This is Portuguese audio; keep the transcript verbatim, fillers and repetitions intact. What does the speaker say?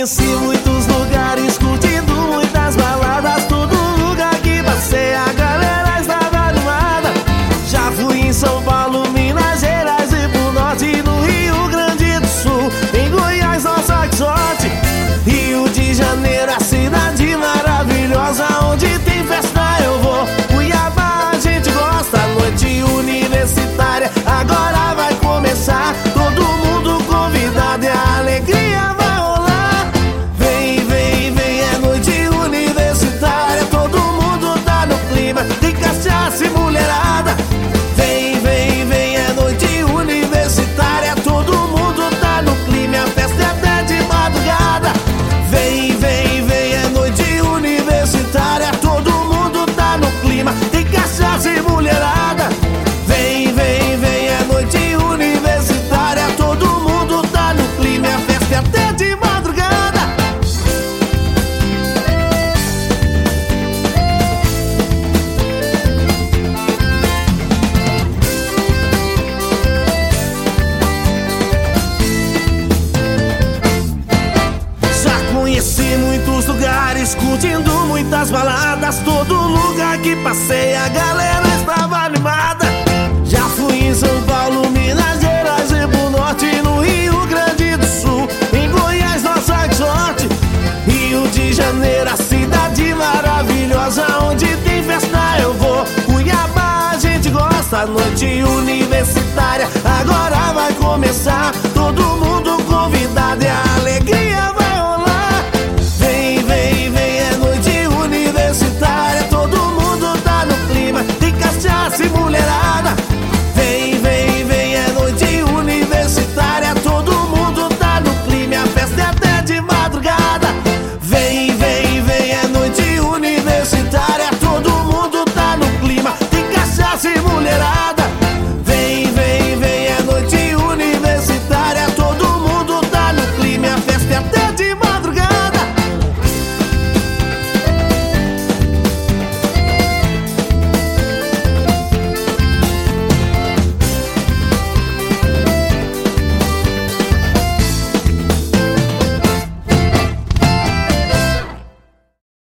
conheci muitos lugares, curtindo muitas baladas. Todo lugar que passei a galera estava animada. Já fui em São Paulo, Minas Gerais e pro norte, no Rio Grande do Sul, em Goiás, nossa que sorte. Rio de Janeiro, a cidade maravilhosa, onde tem festa eu vou. Cuiabá a gente gosta, noite universitária agora vai começar. Todo mundo convidado e a alegria vai rolar. Vem, vem, vem, é noite universitária, todo mundo tá no clima, tem cachaça e mulherada. Vem, vem, vem, é noite universitária, todo mundo tá no clima, a festa é até de madrugada. Vem, vem, vem, é noite universitária, todo mundo tá no clima, tem cachaça e mulherada. Vem, vem, vem, é noite universitária, todo mundo tá no clima, a festa é até de madrugada. Já conheci muitos lugares, curtindo muitas baladas. Todo lugar que passei a galera estava animada. Já fui em São Paulo, Minas Gerais e pro norte, no Rio Grande do Sul, em Goiás, nossa que sorte. Rio de Janeiro, a cidade maravilhosa, onde tem festa eu vou. Cuiabá a gente gosta, noite universitária agora vai começar. Todo mundo